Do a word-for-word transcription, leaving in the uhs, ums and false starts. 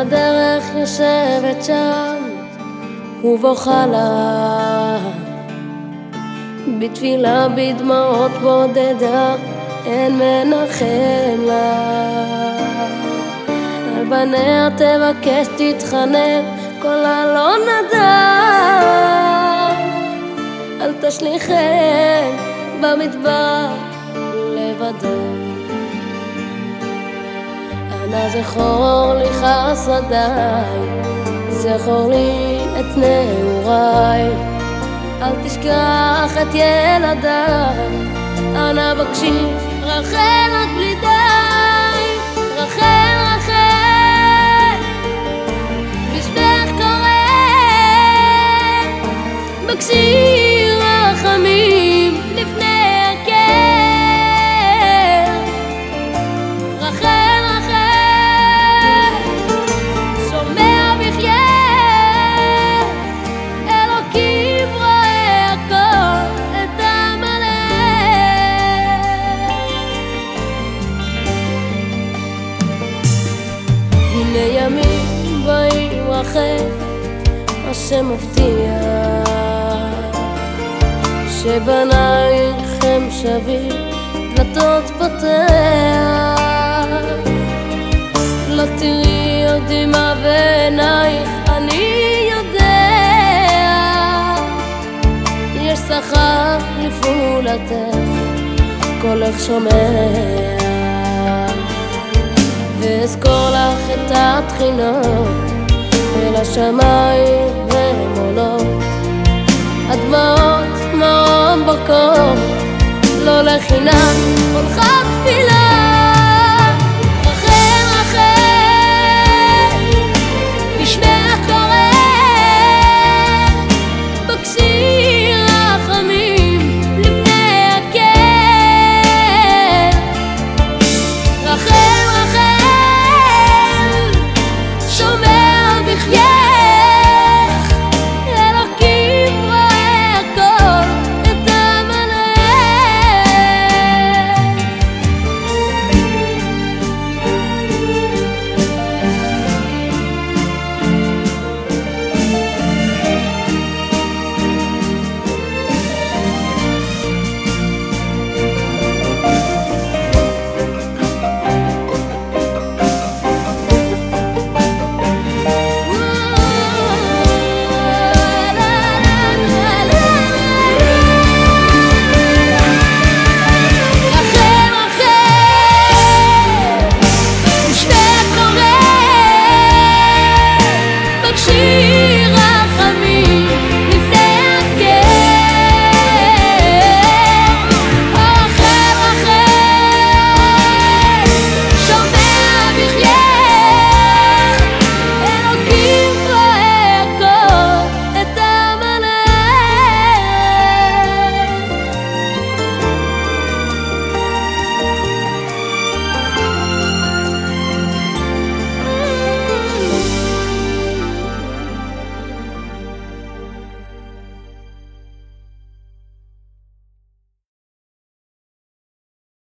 הדרך יושבת שם ובוכה לה, בתפילה בדמעות בודדה אין מנחם לה. על בניה תבקש תתחנן, קולה לא נדם, אל תשליכם במדבר לבדם. אנא זכור לי חסדיי, זכור לי את נעוריי, אל תשכח את ילדיי. אנא בקשי רחל רק בלי די, רחל רחל בשמך קורא, בקשי רחמים לפני הקר. רחל רחל שומע בחייך, אלוקים רואה הכל את המלך. הנה ימים באים רחל, השם מבטיח שבנייך הם שווים, דלתות פותח. לא תראי עוד דמעה בעינייך, אני יודע יש שכר לפעולתך, קולך שומע. ואזכור לך את התחינות אל השמיים והן עולות, הדמעות מרום בקור, לא לחינם הולכה תפילה.